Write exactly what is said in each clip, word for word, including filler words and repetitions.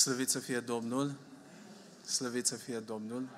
Slăvit să fie Domnul! Slăvit să fie Domnul!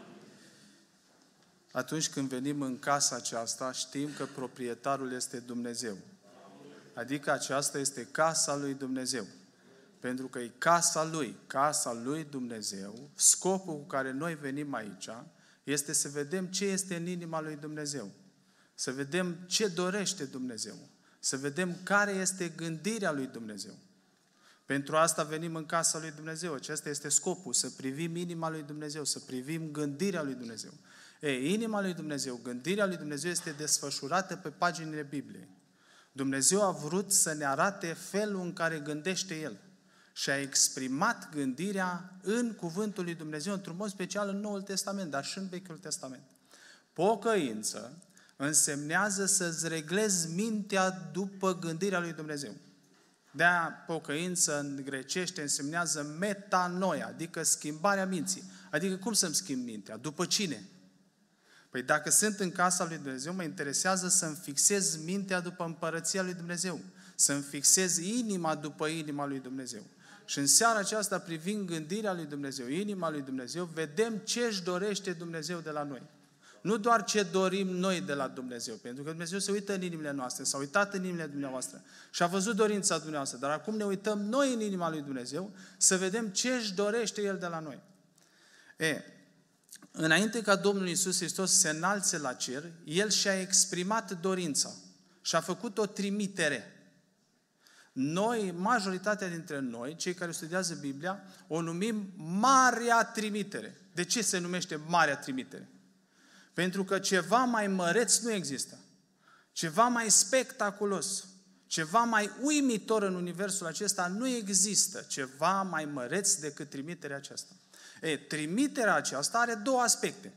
Atunci când venim în casa aceasta, știm că proprietarul este Dumnezeu. Adică aceasta este casa lui Dumnezeu. Pentru că e casa Lui, casa lui Dumnezeu. Scopul cu care noi venim aici este să vedem ce este în inima lui Dumnezeu. Să vedem ce dorește Dumnezeu. Să vedem care este gândirea lui Dumnezeu. Pentru asta venim în casa lui Dumnezeu. Acesta este scopul, să privim inima lui Dumnezeu, să privim gândirea lui Dumnezeu. Ei, inima lui Dumnezeu, gândirea lui Dumnezeu este desfășurată pe paginile Bibliei. Dumnezeu a vrut să ne arate felul în care gândește El. Și a exprimat gândirea în cuvântul lui Dumnezeu, într-un mod special în Noul Testament, dar și în Vechiul Testament. Pocăință însemnează să-ți reglezi mintea după gândirea lui Dumnezeu. De-aia pocăință în grecește însemnează metanoia, adică schimbarea minții. Adică cum să-mi schimb mintea? După cine? Păi dacă sunt în casa lui Dumnezeu, mă interesează să-mi fixez mintea după împărăția lui Dumnezeu. Să-mi fixez inima după inima lui Dumnezeu. Și în seara aceasta, privind gândirea lui Dumnezeu, inima lui Dumnezeu, vedem ce își dorește Dumnezeu de la noi. Nu doar ce dorim noi de la Dumnezeu, pentru că Dumnezeu se uită în inimile noastre, s-a uitat în inimile dumneavoastră și a văzut dorința dumneavoastră, dar acum ne uităm noi în inima lui Dumnezeu să vedem ce își dorește El de la noi. E, înainte ca Domnul Iisus Hristos să se înalțe la cer, El și-a exprimat dorința și a făcut o trimitere. Noi, majoritatea dintre noi, cei care studiază Biblia, o numim Marea Trimitere. De ce se numește Marea Trimitere? Pentru că ceva mai măreț nu există. Ceva mai spectaculos, ceva mai uimitor în universul acesta nu există. Ceva mai măreț decât trimiterea aceasta. E, trimiterea aceasta are două aspecte.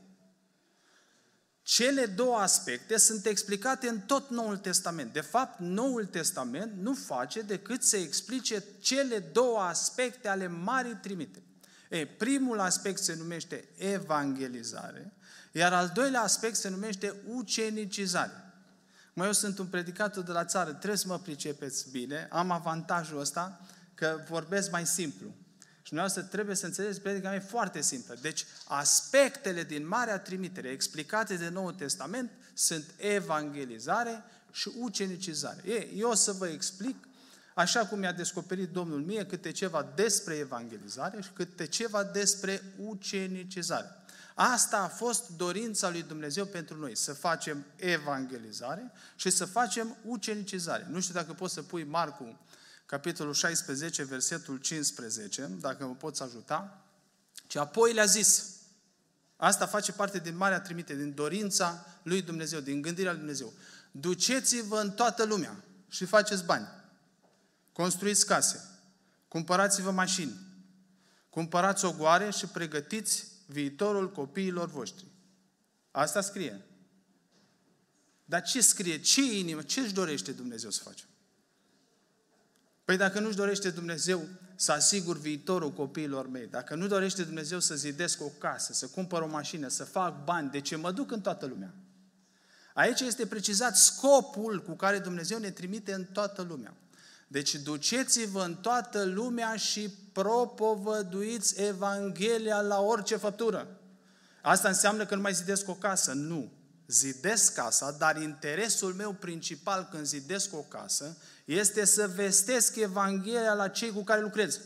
Cele două aspecte sunt explicate în tot Noul Testament. De fapt, Noul Testament nu face decât să explice cele două aspecte ale Marii Trimiteri. E, primul aspect se numește evangelizare, iar al doilea aspect se numește ucenicizare. Mă, eu sunt un predicator de la țară, trebuie să mă pricepeți bine, am avantajul ăsta că vorbesc mai simplu. Și dumneavoastră trebuie să înțelegeți, predica mea e foarte simplă. Deci, aspectele din Marea Trimitere explicate de Noul Testament sunt evangelizare și ucenicizare. E, eu o să vă explic, așa cum mi-a descoperit Domnul mie, câte ceva despre evangelizare și câte ceva despre ucenicizare. Asta a fost dorința lui Dumnezeu pentru noi, să facem evangelizare și să facem ucenicizare. Nu știu dacă poți să pui Marcu, capitolul șaisprezece, versetul cincisprezece, dacă mă poți ajuta. Și apoi le-a zis, asta face parte din Marea Trimitere, din dorința lui Dumnezeu, din gândirea lui Dumnezeu. Duceți-vă în toată lumea și faceți bani. Construiți case, cumpărați-vă mașini, cumpărați ogoare și pregătiți viitorul copiilor voștri. Asta scrie. Dar ce scrie? Ce inimă? Ce își dorește Dumnezeu să facem? Păi dacă nu-și dorește Dumnezeu să asigur viitorul copiilor mei, dacă nu dorește Dumnezeu să zidesc o casă, să cumpăr o mașină, să fac bani, de ce mă duc în toată lumea? Aici este precizat scopul cu care Dumnezeu ne trimite în toată lumea. Deci duceți-vă în toată lumea și propovăduiți Evanghelia la orice făptură. Asta înseamnă că nu mai zidesc o casă. Nu. Zidesc casa, dar interesul meu principal când zidesc o casă este să vestesc Evanghelia la cei cu care lucrez.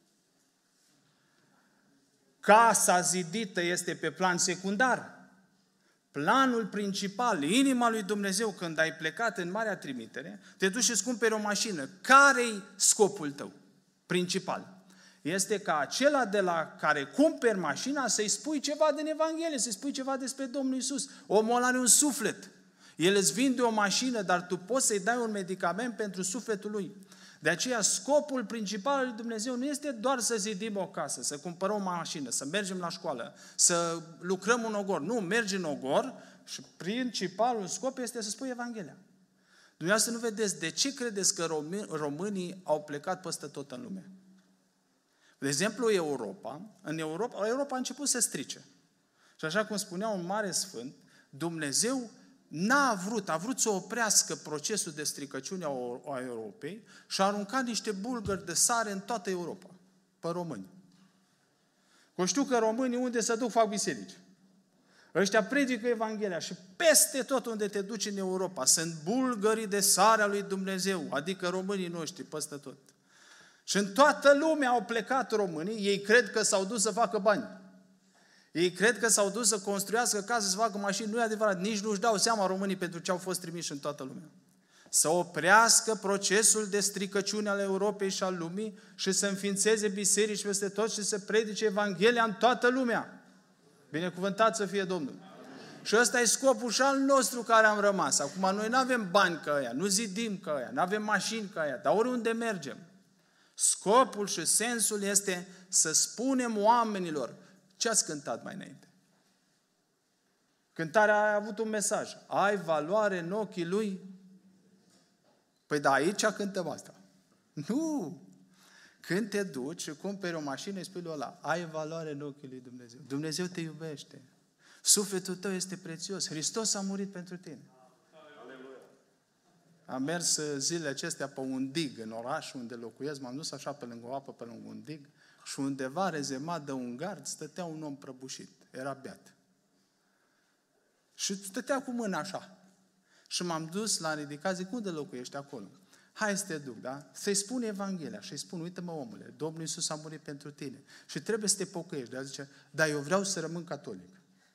Casa zidită este pe plan secundar. Planul principal, inima lui Dumnezeu, când ai plecat în Marea Trimitere, te duci și îți cumperi o mașină. Care-i scopul tău principal? Este ca acela de la care cumperi mașina să-i spui ceva din Evanghelie, să-i spui ceva despre Domnul Iisus. Omul ăla are un suflet. El îți vinde o mașină, dar tu poți să-i dai un medicament pentru sufletul lui. De aceea, scopul principal al lui Dumnezeu nu este doar să zidim o casă, să cumpărăm o mașină, să mergem la școală, să lucrăm un ogor. Nu, mergi în ogor și principalul scop este să spui Evanghelia. Dumneavoastră nu vedeți de ce credeți că românii au plecat peste tot în lume. De exemplu, Europa, în Europa, Europa a început să strice. Și așa cum spunea un mare sfânt, Dumnezeu n-a vrut, a vrut să oprească procesul de stricăciune a Europei și a aruncat niște bulgări de sare în toată Europa, pe români. Că știu că românii unde se duc fac biserici. Ăștia predică Evanghelia și peste tot unde te duci în Europa sunt bulgării de sarea lui Dumnezeu, adică românii noștri peste tot. Și în toată lumea au plecat românii, ei cred că s-au dus să facă bani. Ei cred că s-au dus să construiască case, să facă mașini. Nu e adevărat, nici nu-și dau seama românii pentru ce au fost trimiși în toată lumea. Să oprească procesul de stricăciune al Europei și al lumii și să înființeze biserici peste tot și să predice Evanghelia în toată lumea. Binecuvântat să fie Domnul. Amin. Și ăsta e scopul și al nostru care am rămas. Acum noi nu avem bani ca ăia, nu zidim ca ăia, nu avem mașini ca ăia, dar oriunde mergem. Scopul și sensul este să spunem oamenilor ce ați cântat mai înainte. Cântarea a avut un mesaj. Ai valoare în ochii lui? Păi da, aici cântăm asta. Nu! Când te duci și cumperi o mașină, îi spui lui ăla, ai valoare în ochii lui Dumnezeu. Dumnezeu te iubește. Sufletul tău este prețios. Hristos a murit pentru tine. Am mers zilele acestea pe un dig în oraș unde locuiesc, m-am dus așa pe lângă o apă, pe lângă un dig și undeva rezemat de un gard stătea un om prăbușit. Era beat. Și stătea cu mâna așa. Și m-am dus, l-am ridicat, zic, unde locuiești acolo? Hai să te duc, da? Să-i spun Evanghelia și îi spun, uite-mă omule, Domnul Iisus a murit pentru tine și trebuie să te pocăiești. Dar zice, dar eu vreau să rămân catolic.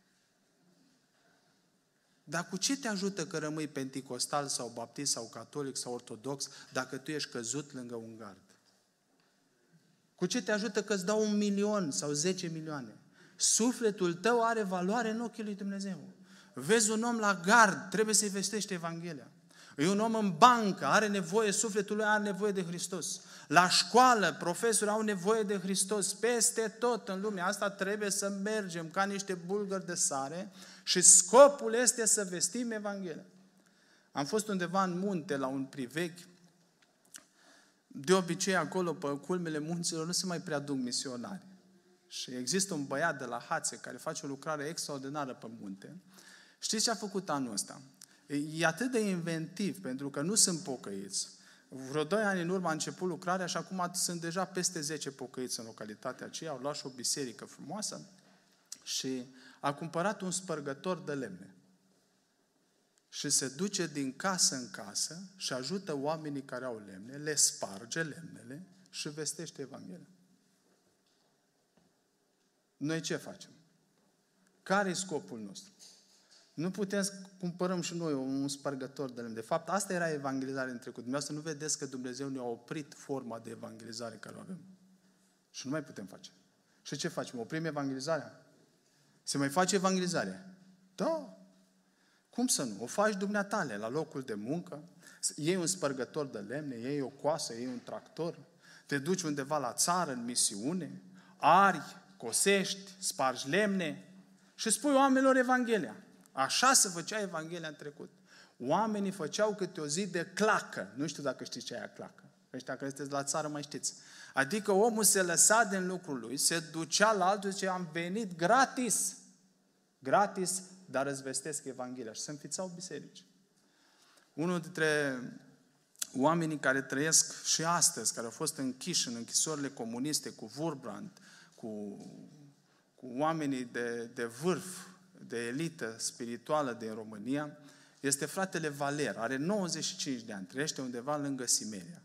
Dar cu ce te ajută că rămâi penticostal sau baptist sau catolic sau ortodox dacă tu ești căzut lângă un gard? Cu ce te ajută că îți dau un milion sau zece milioane? Sufletul tău are valoare în ochii lui Dumnezeu. Vezi un om la gard, trebuie să-i vestești Evanghelia. E un om în bancă, are nevoie, sufletul lui are nevoie de Hristos. La școală, profesorii au nevoie de Hristos. Peste tot în lumea asta trebuie să mergem ca niște bulgări de sare și scopul este să vestim Evanghelia. Am fost undeva în munte, la un privegh. De obicei, acolo, pe culmele munților, nu se mai prea duc misionari. Și există un băiat de la Hațe care face o lucrare extraordinară pe munte. Știți ce a făcut anul ăsta? E atât de inventiv, pentru că nu sunt pocăiți. Vreo doi ani în urmă a început lucrarea și acum sunt deja peste zece pocăiți în localitatea aceea. Au luat și o biserică frumoasă și a cumpărat un spărgător de lemne. Și se duce din casă în casă și ajută oamenii care au lemne, le sparge lemnele și vestește Evanghelia. Noi ce facem? Care e scopul nostru? Nu putem să cumpărăm și noi un spărgător de lemn. De fapt, asta era evangelizare în trecut. Dumneavoastră nu vedeți că Dumnezeu ne-a oprit forma de evangelizare care o avem. Și nu mai putem face. Și ce facem? Oprim evangelizarea? Se mai face evangelizarea? Da. Cum să nu? O faci dumneatale la locul de muncă, iei un spărgător de lemne, iei o coasă, iei un tractor, te duci undeva la țară, în misiune, ari, cosești, spargi lemne și spui oamenilor Evanghelia. Așa se făcea Evanghelia în trecut. Oamenii făceau câte o zi de clacă. Nu știu dacă știți ce e aia clacă. Ăștia care sunteți la țară mai știți. Adică omul se lăsa din lucrul lui, se ducea la altul și zicea, am venit gratis. Gratis, dar îți vestesc Evanghelia. Și se înființau biserici. Unul dintre oamenii care trăiesc și astăzi, care au fost închiși în închisorile comuniste cu Wurmbrand, cu, cu oamenii de, de vârf, de elită spirituală din România, este fratele Valer, are nouăzeci și cinci de ani, trăiește undeva lângă Simeria.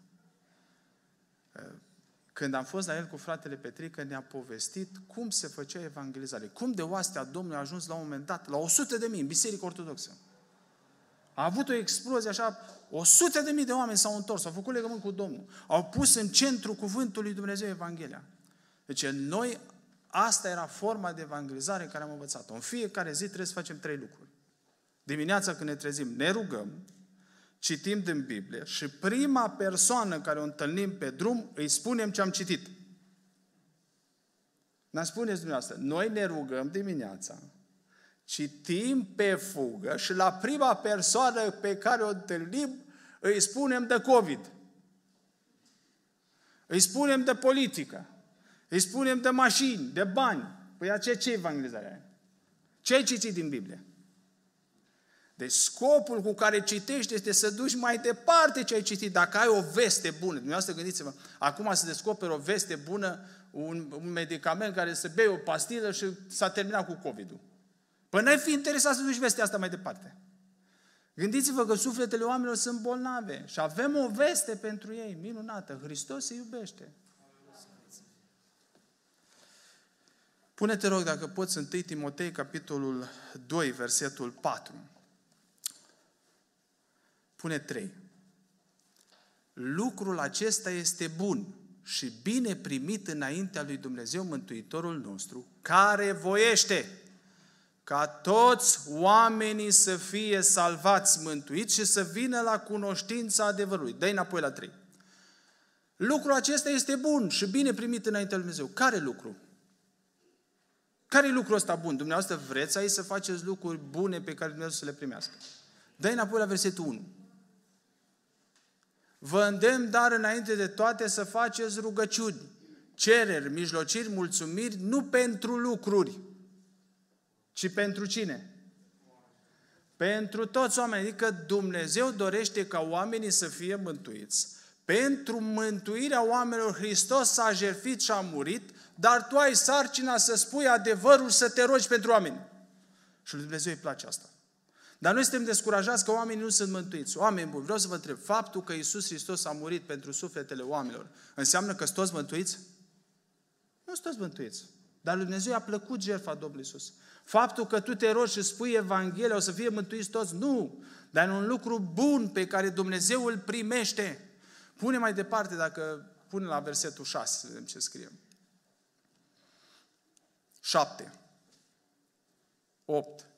Când am fost la el cu fratele Petrică, ne-a povestit cum se făcea evangelizare, cum de oastea Domnului a ajuns la un moment dat la o sută de mii în biserică ortodoxă. A avut o explozie așa, o sută de mii de oameni s-au întors, au făcut legământ cu Domnul, au pus în centru cuvântului lui Dumnezeu Evanghelia. Deci noi, asta era forma de evangelizare care am învățat-o. În fiecare zi trebuie să facem trei lucruri. Dimineața când ne trezim, ne rugăm, citim din Biblie și prima persoană care o întâlnim pe drum, îi spunem ce am citit. Ne spuneți dumneavoastră, noi ne rugăm dimineața, citim pe fugă și la prima persoană pe care o întâlnim, îi spunem de COVID. Îi spunem de politică. Îi spunem de mașini, de bani. Păi aceea ce evangelizare are? Ce ai citit din Biblie? Deci scopul cu care citești este să duci mai departe ce ai citit. Dacă ai o veste bună, dumneavoastră gândiți-vă, acum se descoperă o veste bună, un, un medicament care să bei o pastilă și s-a terminat cu COVID-ul. Păi n-ai fi interesat să duci vestea asta mai departe. Gândiți-vă că sufletele oamenilor sunt bolnave și avem o veste pentru ei, minunată. Hristos se iubește. Pune-te, rog, dacă poți, întâi Timotei, capitolul doi, versetul patru. Pune trei. Lucrul acesta este bun și bine primit înaintea lui Dumnezeu Mântuitorul nostru, care voiește ca toți oamenii să fie salvați, mântuiți și să vină la cunoștința adevărului. Dă-i înapoi la trei. Lucrul acesta este bun și bine primit înaintea lui Dumnezeu. Care lucru? Care e lucrul ăsta bun? Dumneavoastră vreți aici să faceți lucruri bune pe care Dumnezeu să le primească. Dă-i înapoi la versetul unu. Vă îndemn, dar înainte de toate să faceți rugăciuni, cereri, mijlociri, mulțumiri, nu pentru lucruri, ci pentru cine? Pentru toți oamenii. Adică Dumnezeu dorește ca oamenii să fie mântuiți. Pentru mântuirea oamenilor Hristos s-a jertfit și a murit, dar tu ai sarcina să spui adevărul, să te rogi pentru oameni. Și lui Dumnezeu îi place asta. Dar noi suntem descurajați că oamenii nu sunt mântuiți. Oameni buni, vreau să vă întreb, faptul că Iisus Hristos a murit pentru sufletele oamenilor, înseamnă că sunt toți mântuiți? Nu sunt toți mântuiți. Dar lui Dumnezeu i-a plăcut jertfa Domnului Iisus. Faptul că tu te rogi și spui Evanghelia, o să fie mântuiți toți? Nu. Dar e un lucru bun pe care Dumnezeu îl primește. Pune mai departe, dacă pune la versetul șase, să vedem ce scrie. șapte. opt.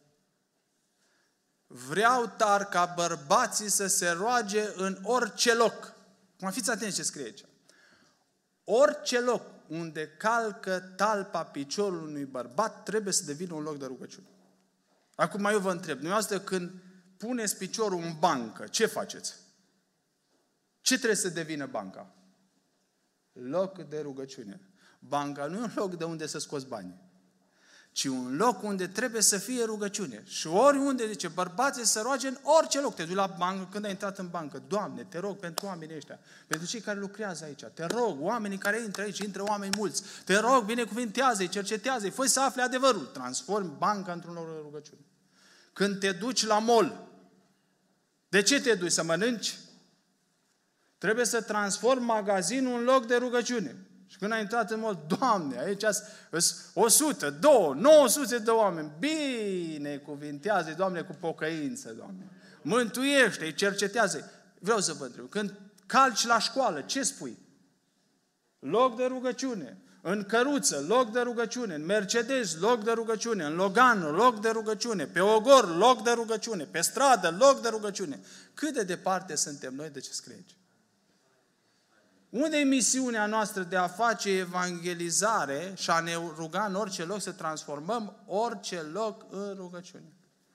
Vreau dar ca bărbații să se roage în orice loc. Acum fiți atenți ce scrie aici. Orice loc unde calcă talpa piciorul unui bărbat trebuie să devină un loc de rugăciune. Acum eu vă întreb, dumneavoastră când puneți piciorul în bancă, ce faceți? Ce trebuie să devină banca? Loc de rugăciune. Banca nu e un loc de unde să scoți bani, ci un loc unde trebuie să fie rugăciune. Și oriunde, zice, bărbații să roage în orice loc. Te duci la bancă, când ai intrat în bancă, Doamne, te rog pentru oamenii ăștia, pentru cei care lucrează aici, te rog, oamenii care intră aici, intră oameni mulți, te rog, binecuvintează-i, cercetează-i, fă să afle adevărul. Transformi banca într-un loc de rugăciune. Când te duci la mall, de ce te duci? Să mănânci? Trebuie să transformi magazinul în loc de rugăciune. Și când ai intrat în mall, Doamne, aici sunt o sută, două, nouă sute de oameni. Binecuvintează-i, Doamne, cu pocăință, Doamne. Mântuiește-i, cercetează-i. Vreau să vă întreb, când calci la școală, ce spui? Loc de rugăciune. În căruță, loc de rugăciune. În Mercedes, loc de rugăciune. În Logan, loc de rugăciune. Pe Ogor, loc de rugăciune. Pe stradă, loc de rugăciune. Cât de departe suntem noi de ce scrie aici? Unde e misiunea noastră de a face evangelizare și a ne ruga în orice loc să transformăm orice loc în rugăciune?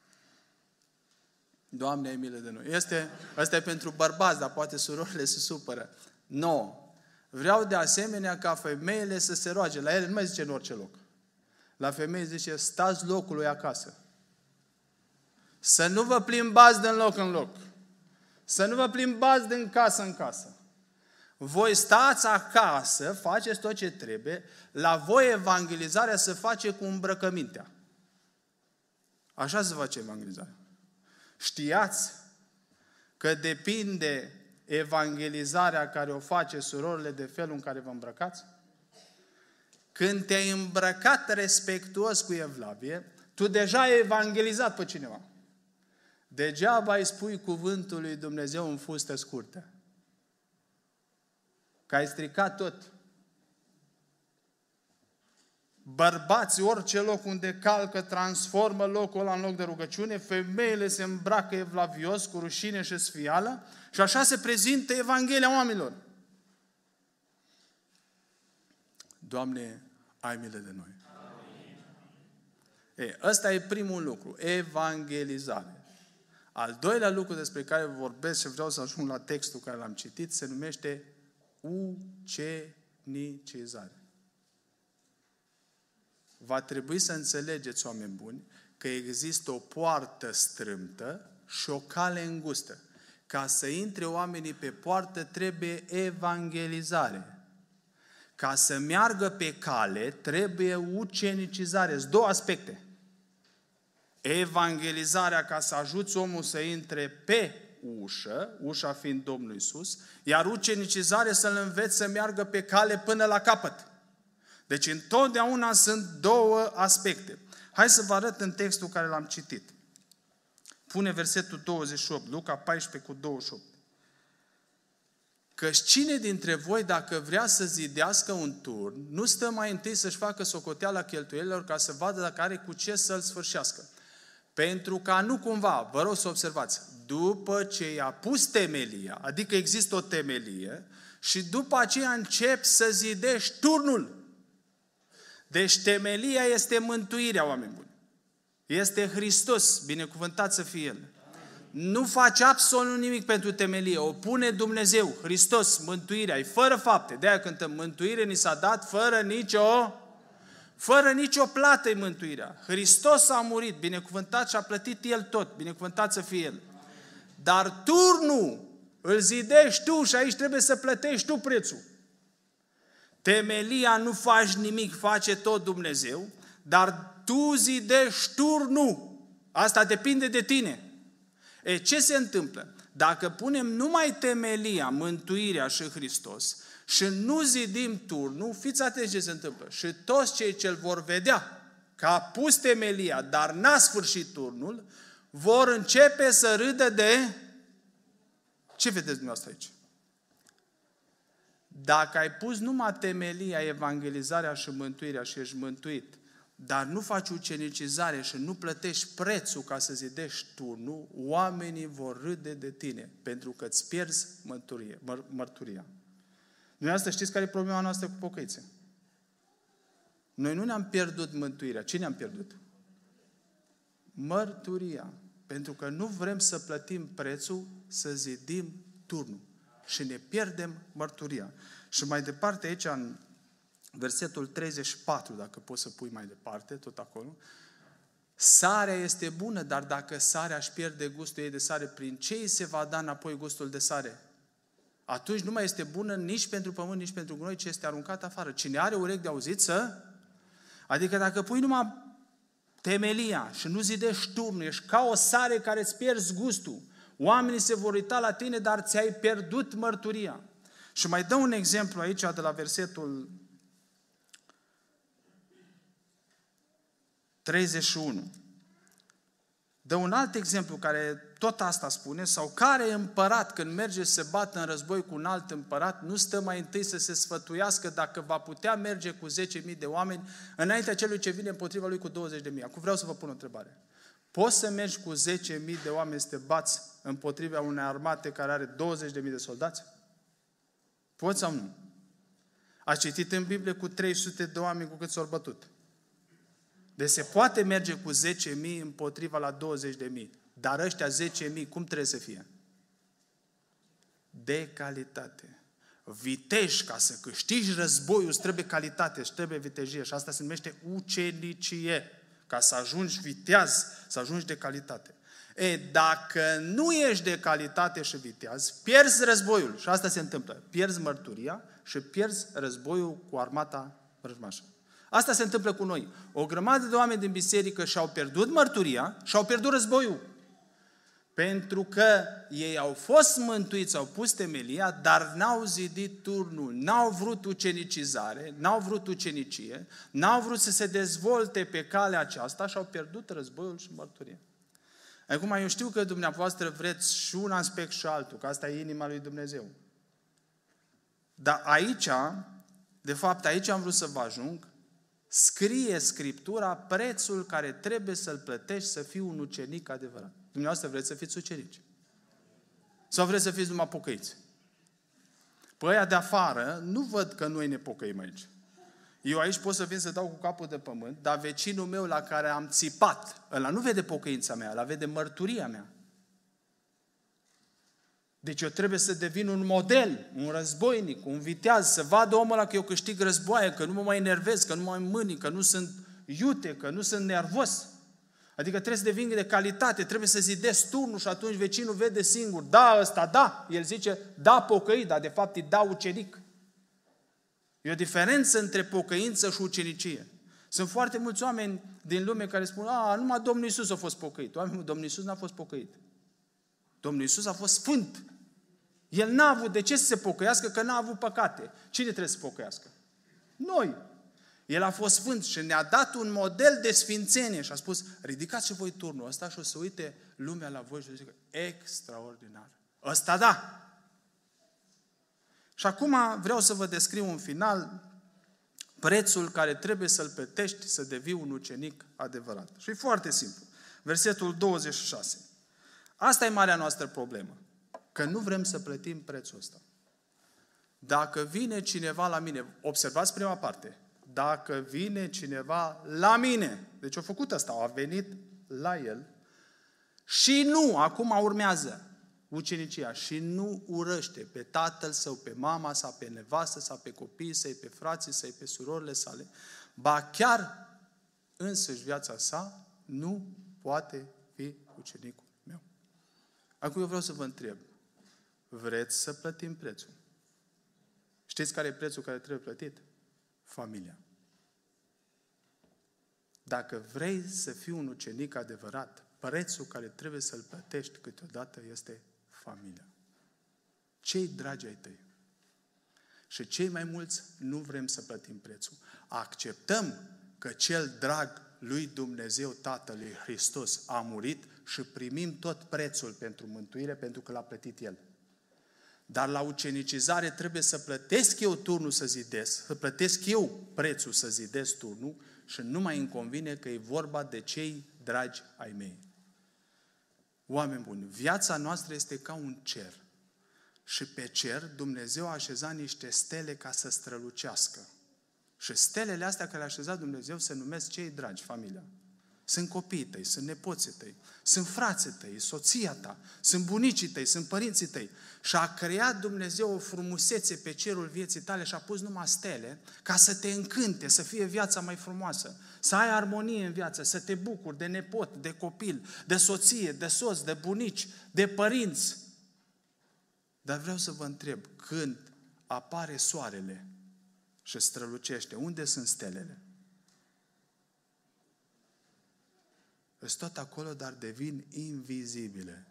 Doamne, ai milă de noi. Este, asta e pentru bărbați, dar poate surorile se supără. nouă. Vreau de asemenea ca femeile să se roage. La ele nu mai zice în orice loc. La femei zice, stați locului acasă. Să nu vă plimbați din loc în loc. Să nu vă plimbați din casă în casă. Voi stați acasă, faceți tot ce trebuie, la voi evangelizarea se face cu îmbrăcămintea. Așa se face evangelizarea. Știați că depinde evangelizarea care o face surorile de felul în care vă îmbrăcați? Când te-ai îmbrăcat respectuos cu evlavie, tu deja ai evangelizat pe cineva. Degeaba îi spui cuvântul lui Dumnezeu în fustă scurtă. Că ai stricat tot. Bărbații, orice loc unde calcă, transformă locul ăla în loc de rugăciune, femeile se îmbracă evlavios, cu rușine și sfială, și așa se prezintă Evanghelia oamenilor. Doamne, ai milă de noi. Amin. E, ăsta e primul lucru, evangelizare. Al doilea lucru despre care vorbesc și vreau să ajung la textul care l-am citit, se numește ucenicizare. Va trebui să înțelegeți, oameni buni, că există o poartă strâmtă și o cale îngustă. Ca să intre oamenii pe poartă trebuie evangelizare. Ca să meargă pe cale trebuie ucenicizare. Sunt două aspecte. Evangelizarea ca să ajuți omul să intre pe ușă, ușa fiind Domnul Iisus, iar ucenicizare să-l înveți să meargă pe cale până la capăt. Deci întotdeauna sunt două aspecte. Hai să vă arăt în textul care l-am citit. Pune versetul douăzeci și opt, Luca paisprezece cu douăzeci și opt. Căci cine dintre voi, dacă vrea să zidească un turn, nu stă mai întâi să-și facă socoteala cheltuielilor ca să vadă dacă are cu ce să-l sfârșească. Pentru ca nu cumva, vă rog să observați, după ce i-a pus temelia, adică există o temelie, și după aceea începi să zidești turnul. Deci temelia este mântuirea, oameni buni. Este Hristos, binecuvântat să fie El. Nu face absolut nimic pentru temelie, o pune Dumnezeu, Hristos, mântuirea, e fără fapte. De-aia cântăm, mântuire ni s-a dat fără nicio, fără nicio plată e mântuirea. Hristos a murit, binecuvântat și a plătit El tot, binecuvântat să fie El. Dar turnul îl zidești tu și aici trebuie să plătești tu prețul. Temelia nu faci nimic, face tot Dumnezeu, dar tu zidești turnul. Asta depinde de tine. E, ce se întâmplă? Dacă punem numai temelia, mântuirea și Hristos și nu zidim turnul, fiți atenți ce se întâmplă. Și toți cei ce îl vor vedea că a pus temelia, dar n-a sfârșit turnul, vor începe să râdă de... Ce vedeți dumneavoastră aici? Dacă ai pus numai temelia, evangelizarea și mântuirea și ești mântuit, dar nu faci ucenicizare și nu plătești prețul ca să zidești turnul, oamenii vor râde de tine, pentru că îți pierzi mărturie, măr- mărturia. Dumneavoastră știți care e problema noastră cu pocăiții? Noi nu ne-am pierdut mântuirea. Ce ne-am pierdut? Mărturia. Pentru că nu vrem să plătim prețul, să zidim turnul. Și ne pierdem mărturia. Și mai departe aici, în versetul treizeci și patru, dacă poți să pui mai departe, tot acolo, sarea este bună, dar dacă sarea își pierde gustul ei de sare, prin ce îi se va da înapoi gustul de sare? Atunci nu mai este bună nici pentru pământ, nici pentru gunoi, ci este aruncată afară. Cine are urechi de auzit să... Adică dacă pui numai temelia și nu zidești turnul, ești ca o sare care îți pierzi gustul. Oamenii se vor uita la tine, dar ți-ai pierdut mărturia. Și mai dă un exemplu aici de la versetul treizeci și unu. Dă un alt exemplu care tot asta spune, sau care împărat când merge să se bată în război cu un alt împărat, nu stă mai întâi să se sfătuiască dacă va putea merge cu zece mii de oameni înaintea celui ce vine împotriva lui cu douăzeci de mii. Acum vreau să vă pun o întrebare. Poți să mergi cu zece mii de oameni să te bați împotriva unei armate care are douăzeci de mii de soldați? Poți sau nu? Ați citit în Biblie cu trei sute de oameni cu cât s-au bătut. Deci se poate merge cu zece mii împotriva la douăzeci de mii. Dar ăștia zece mii, cum trebuie să fie? De calitate. Viteji, ca să câștigi războiul, îți trebuie calitate, îți trebuie vitejie. Și asta se numește ucenicie. Ca să ajungi viteaz, să ajungi de calitate. E, dacă nu ești de calitate și viteaz, pierzi războiul. Și asta se întâmplă. Pierzi mărturia și pierzi războiul cu armata vrăjmașă. Asta se întâmplă cu noi. O grămadă de oameni din biserică și-au pierdut mărturia și-au pierdut războiul. Pentru că ei au fost mântuiți, au pus temelia, dar n-au zidit turnul, n-au vrut ucenicizare, n-au vrut ucenicie, n-au vrut să se dezvolte pe calea aceasta și au pierdut războiul și mărturia. Acum, eu știu că dumneavoastră vreți și un aspect și altul, că asta e inima lui Dumnezeu. Dar aici, de fapt, aici am vrut să vă ajung, scrie Scriptura prețul care trebuie să-l plătești să fii un ucenic adevărat. Dumneavoastră vreți să fiți ucenici? Sau vreți să fiți numai pocăiți? Pe ăia de afară nu văd că noi ne pocăim aici. Eu aici pot să vin să dau cu capul de pământ, dar vecinul meu la care am țipat, ăla nu vede pocăința mea, ăla vede mărturia mea. Deci eu trebuie să devin un model, un războinic, un viteaz, să vadă omul ăla că eu câștig războaie, că nu mă mai enervez, că nu mă mai mâni, că nu sunt iute, că nu sunt nervos. Adică trebuie să devii de calitate, trebuie să zidezi turnul și atunci vecinul vede singur. Da, ăsta, da. El zice, da, pocăit, dar de fapt îi da ucenic. E o diferență între pocăință și ucenicie. Sunt foarte mulți oameni din lume care spun, a, numai Domnul Iisus a fost pocăit. Oamenii, Domnul Iisus n-a fost pocăit. Domnul Iisus a fost sfânt. El n-a avut de ce să se pocăiască, că n-a avut păcate. Cine trebuie să se pocăiască? Noi. El a fost sfânt și ne-a dat un model de sfințenie și a spus, ridicați și voi turnul ăsta și o să uite lumea la voi și o să zică, extraordinar. Ăsta da! Și acum vreau să vă descriu un final prețul care trebuie să-l plătești să devii un ucenic adevărat. Și e foarte simplu. Versetul douăzeci și șase. Asta e marea noastră problemă. Că nu vrem să plătim prețul ăsta. Dacă vine cineva la mine, observați prima parte, dacă vine cineva la mine, deci a făcut asta, a venit la el, și nu, acum urmează ucenicia, și nu urăște pe tatăl său, pe mama sa, pe nevastă sa, pe copiii săi, pe frații săi, pe surorile sale, ba chiar însăși viața sa, nu poate fi ucenicul meu. Acum eu vreau să vă întreb, vreți să plătim prețul? Știți care e prețul care trebuie plătit? Familia. Dacă vrei să fii un ucenic adevărat, prețul care trebuie să-l plătești câteodată este familia. Cei dragi ai tăi. Și cei mai mulți nu vrem să plătim prețul. Acceptăm că cel drag lui Dumnezeu, Tatălui Hristos, a murit și primim tot prețul pentru mântuire, pentru că l-a plătit El. Dar la ucenicizare trebuie să plătesc eu turnul să zidesc, să plătesc eu prețul să zidesc turnul și nu mai îmi convine că e vorba de cei dragi ai mei. Oameni buni, viața noastră este ca un cer. Și pe cer Dumnezeu a așezat niște stele ca să strălucească. Și stelele astea care le-a așezat Dumnezeu se numesc cei dragi, familia. Sunt copiii tăi, sunt nepoții tăi, sunt frații tăi, soția ta, sunt bunicii tăi, sunt părinții tăi. Și a creat Dumnezeu o frumusețe pe cerul vieții tale și a pus numai stele ca să te încânte, să fie viața mai frumoasă, să ai armonie în viață, să te bucuri de nepot, de copil, de soție, de soț, de bunici, de părinți. Dar vreau să vă întreb, când apare soarele și strălucește, unde sunt stelele? Sunt tot acolo, dar devin invizibile.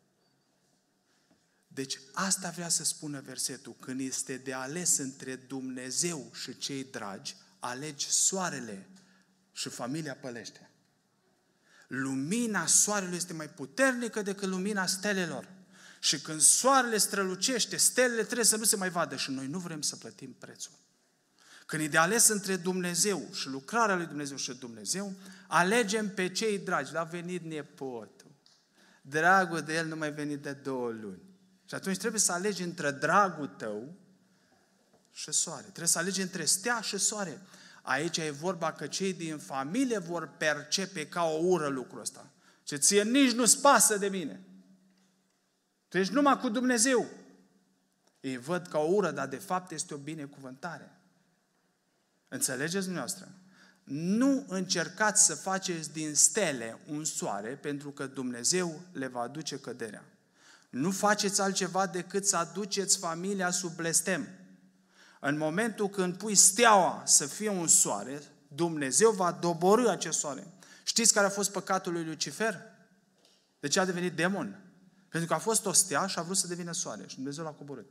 Deci asta vrea să spună versetul. Când este de ales între Dumnezeu și cei dragi, alegi soarele și familia pălește. Lumina soarelui este mai puternică decât lumina stelelor. Și când soarele strălucește, stelele trebuie să nu se mai vadă și noi nu vrem să plătim prețul. Când e de ales între Dumnezeu și lucrarea lui Dumnezeu și Dumnezeu, alegem pe cei dragi. L-a venit nepotul. Dragul de el nu mai venit de două luni. Și atunci trebuie să alegi între dragul tău și soare. Trebuie să alegi între stea și soare. Aici e vorba că cei din familie vor percepe ca o ură lucrul ăsta. Și ție nici nu-ți pasă de mine. Tu ești numai cu Dumnezeu. Ei văd ca o ură, dar de fapt este o binecuvântare. Înțelegeți dumneavoastră? Nu încercați să faceți din stele un soare, pentru că Dumnezeu le va aduce căderea. Nu faceți altceva decât să aduceți familia sub blestem. În momentul când pui steaua să fie un soare, Dumnezeu va doborî acest soare. Știți care a fost păcatul lui Lucifer? De ce a devenit demon? Pentru că a fost o stea și a vrut să devină soare și Dumnezeu l-a coborât.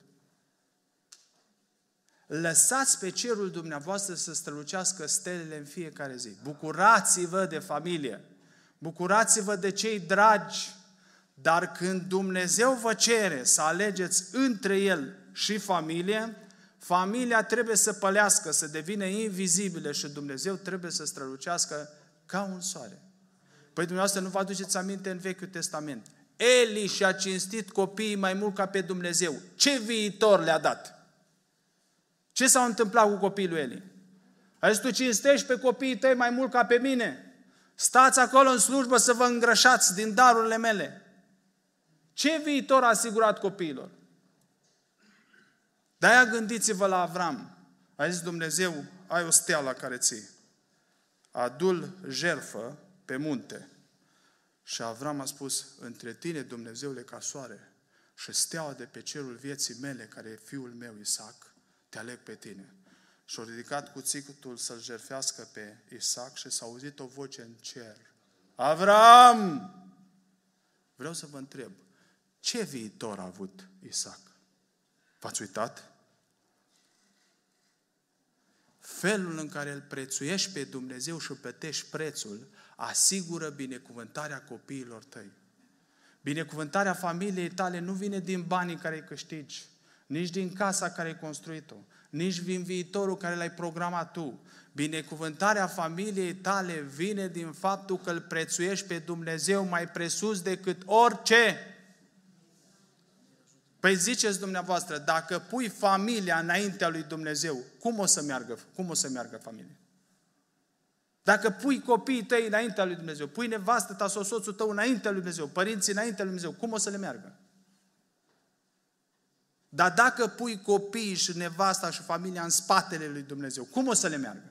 Lăsați pe cerul dumneavoastră să strălucească stelele în fiecare zi. Bucurați-vă de familie. Bucurați-vă de cei dragi. Dar când Dumnezeu vă cere să alegeți între El și familie, familia trebuie să pălească, să devină invizibilă și Dumnezeu trebuie să strălucească ca un soare. Păi dumneavoastră nu vă aduceți aminte în Vechiul Testament. Eli și-a cinstit copiii mai mult ca pe Dumnezeu. Ce viitor le-a dat? Ce s-a întâmplat cu copiii lui Eli? A zis, tu cinstești pe copiii tăi mai mult ca pe mine. Stați acolo în slujbă să vă îngrășați din darurile mele. Ce viitor a asigurat copiilor? De-aia gândiți-vă la Avram. A zis Dumnezeu, ai o stea la care ții. Adu-l jertfă pe munte. Și Avram a spus, între tine, Dumnezeule, ca soare, și steaua de pe cerul vieții mele, care e fiul meu, Isaac, te aleg pe tine. Și-a ridicat cuțitul să-l jertfească pe Isaac și s-a auzit o voce în cer. Avram! Vreau să vă întreb, ce viitor a avut Isaac? V-ați uitat? Felul în care îl prețuiești pe Dumnezeu și plătești prețul, asigură binecuvântarea copiilor tăi. Binecuvântarea familiei tale nu vine din banii care îi câștigi, nici din casa care ai construit-o, nici din viitorul care l-ai programat tu. Binecuvântarea familiei tale vine din faptul că îl prețuiești pe Dumnezeu mai presus decât orice. Păi ziceți dumneavoastră, dacă pui familia înaintea lui Dumnezeu, cum o să meargă, cum o să meargă familia? Dacă pui copiii tăi înaintea lui Dumnezeu, pui nevastă ta sau soțul tău înaintea lui Dumnezeu, părinții înaintea lui Dumnezeu, cum o să le meargă? Dar dacă pui copiii și nevasta și familia în spatele lui Dumnezeu, cum o să le meargă?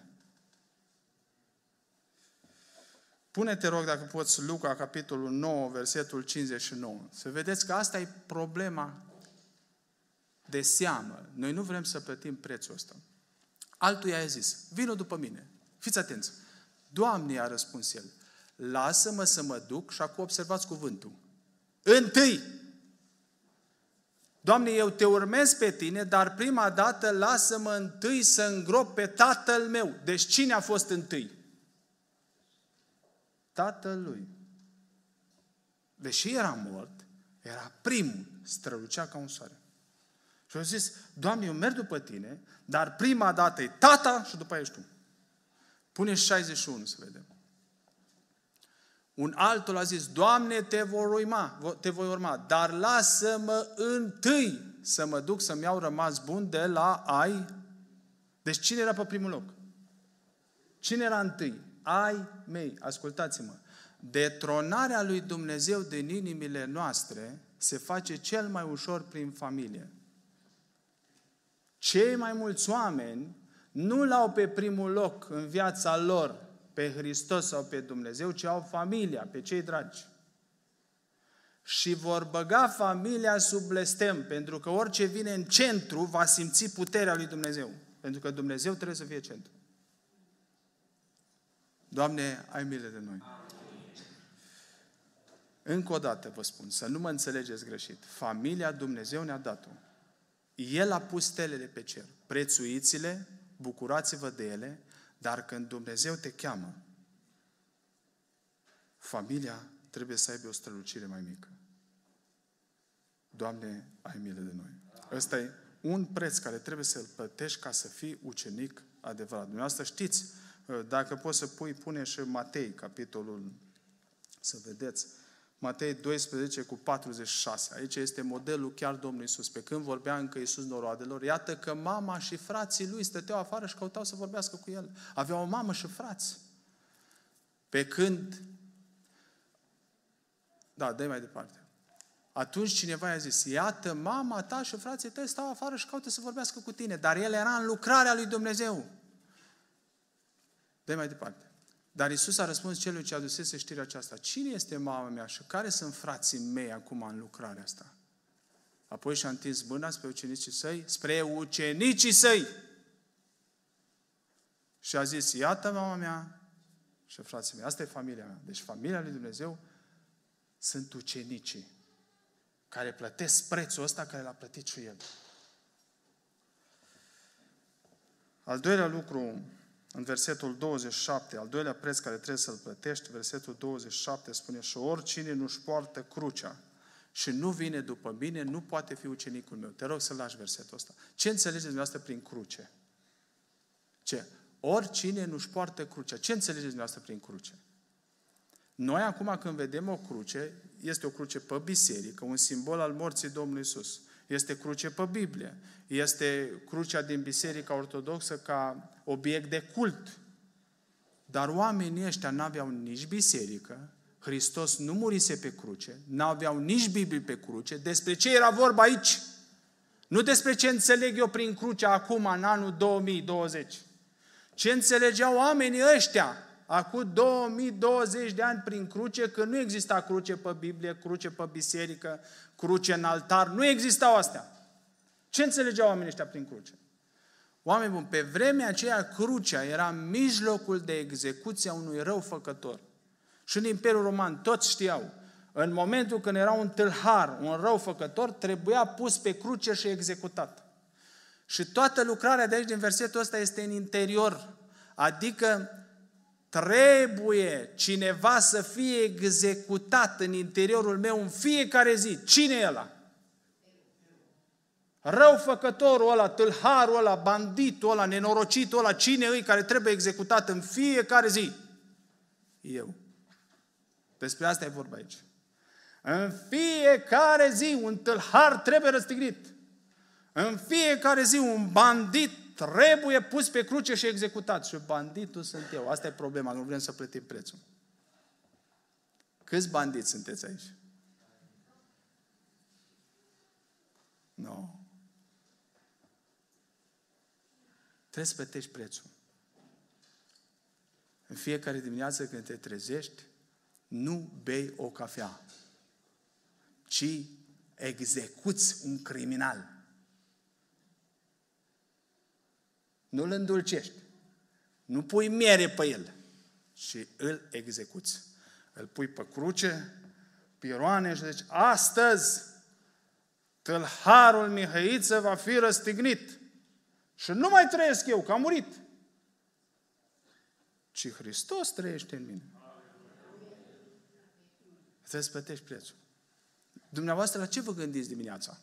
Pune-te, rog, dacă poți, Luca, capitolul nouă, versetul cincizeci și nouă. Să vedeți că asta e problema de seamă. Noi nu vrem să plătim prețul ăsta. Altul i-a zis, vină după mine. Fiți atenți. Doamne, i-a răspuns el, lasă-mă să mă duc și acum observați cuvântul. Întâi, Doamne, eu te urmez pe tine, dar prima dată lasă-mă întâi să îngrop pe tatăl meu. Deci cine a fost întâi? Tatăl lui. Deși era mort, era primul, strălucea ca un soare. Și eu zis, Doamne, eu merg după tine, dar prima dată e tata și după aia ești tu. Pune șaizeci și unu să vedem. Un altul a zis, Doamne, te voi urma, te voi urma, dar lasă-mă întâi să mă duc să-mi iau rămas bun de la ai. Deci cine era pe primul loc? Cine era întâi? Ai mei. Ascultați-mă. Detronarea lui Dumnezeu din inimile noastre se face cel mai ușor prin familie. Cei mai mulți oameni nu l-au pe primul loc în viața lor pe Hristos sau pe Dumnezeu, ci au familia, pe cei dragi. Și vor băga familia sub blestem, pentru că orice vine în centru va simți puterea lui Dumnezeu. Pentru că Dumnezeu trebuie să fie centru. Doamne, ai milă de noi. Încă o dată vă spun, să nu mă înțelegeți greșit. Familia Dumnezeu ne-a dat-o. El a pus stelele pe cer. Prețuiți-le, bucurați-vă de ele, dar când Dumnezeu te cheamă, familia trebuie să aibă o strălucire mai mică. Doamne, ai milă de noi. Ăsta e un preț care trebuie să-l plătești ca să fii ucenic adevărat. Dumneavoastră știți, dacă poți să pui, pune și Matei, capitolul, să vedeți, Matei doisprezece cu patruzeci și șase. Aici este modelul chiar Domnului Iisus. Pe când vorbea încă Iisus noroadelor, iată că mama și frații lui stăteau afară și căutau să vorbească cu el. Aveau o mamă și frați. Pe când... Da, dă-i mai departe. Atunci cineva i-a zis, iată, mama ta și frații tăi stau afară și caută să vorbească cu tine. Dar el era în lucrarea lui Dumnezeu. Dă-i mai departe. Dar Iisus a răspuns celui ce adusese știrea aceasta, cine este mama mea și care sunt frații mei acum în lucrarea asta? Apoi și-a întins mâna spre ucenicii săi, spre ucenicii săi. Și a zis, iată mama mea și frații mei. Asta e familia mea. Deci familia lui Dumnezeu sunt ucenicii care plătesc prețul ăsta care l-a plătit și El. Al doilea lucru, în versetul douăzeci și șapte, al doilea preț care trebuie să-l plătești, versetul douăzeci și șapte spune, și oricine nu-și poartă crucea și nu vine după mine, nu poate fi ucenicul meu. Te rog să lași versetul ăsta. Ce înțelegeți dumneavoastră prin cruce? Ce? Oricine nu-și poartă crucea. Ce înțelegeți dumneavoastră prin cruce? Noi acum când vedem o cruce, este o cruce pe biserică, un simbol al morții Domnului Iisus. Este cruce pe Biblie. Este crucea din Biserica Ortodoxă ca obiect de cult. Dar oamenii ăștia n-aveau nici biserică, Hristos nu murise pe cruce, n-aveau nici Biblie pe cruce. Despre ce era vorba aici? Nu despre ce înțeleg eu prin cruce acum, în anul două mii douăzeci. Ce înțelegeau oamenii ăștia acum două mii douăzeci de ani prin cruce, că nu exista cruce pe Biblie, cruce pe biserică, cruce în altar, nu existau astea. Ce înțelegeau oamenii ăștia prin cruce? Oameni buni, pe vremea aceea crucea era mijlocul de execuție a unui răufăcător. Și în Imperiul Roman toți știau, în momentul când era un tâlhar, un răufăcător, trebuia pus pe cruce și executat. Și toată lucrarea de aici, din versetul ăsta, este în interior. Adică trebuie cineva să fie executat în interiorul meu în fiecare zi. Cine e ăla? Răufăcătorul ăla, tâlharul ăla, banditul ăla, nenorocitul ăla, cine îi care trebuie executat în fiecare zi? Eu. Despre asta e vorba aici. În fiecare zi un tâlhar trebuie răstignit. În fiecare zi un bandit trebuie pus pe cruce și executat. Și banditul sunt eu. Asta e problema, nu vrem să plătim prețul. Câți bandiți sunteți aici? Nu. No. Trebuie să plătești prețul. În fiecare dimineață când te trezești, nu bei o cafea, ci execuți un criminal. Nu-l îndulcești. Nu pui miere pe el, ci îl execuți. Îl pui pe cruce, piroane și zici, astăzi tâlharul Mihăiță va fi răstignit. Și nu mai trăiesc eu, că am murit. Ci Hristos trăiește în mine. Trebuie să plătești prețul. Dumneavoastră, la ce vă gândiți dimineața?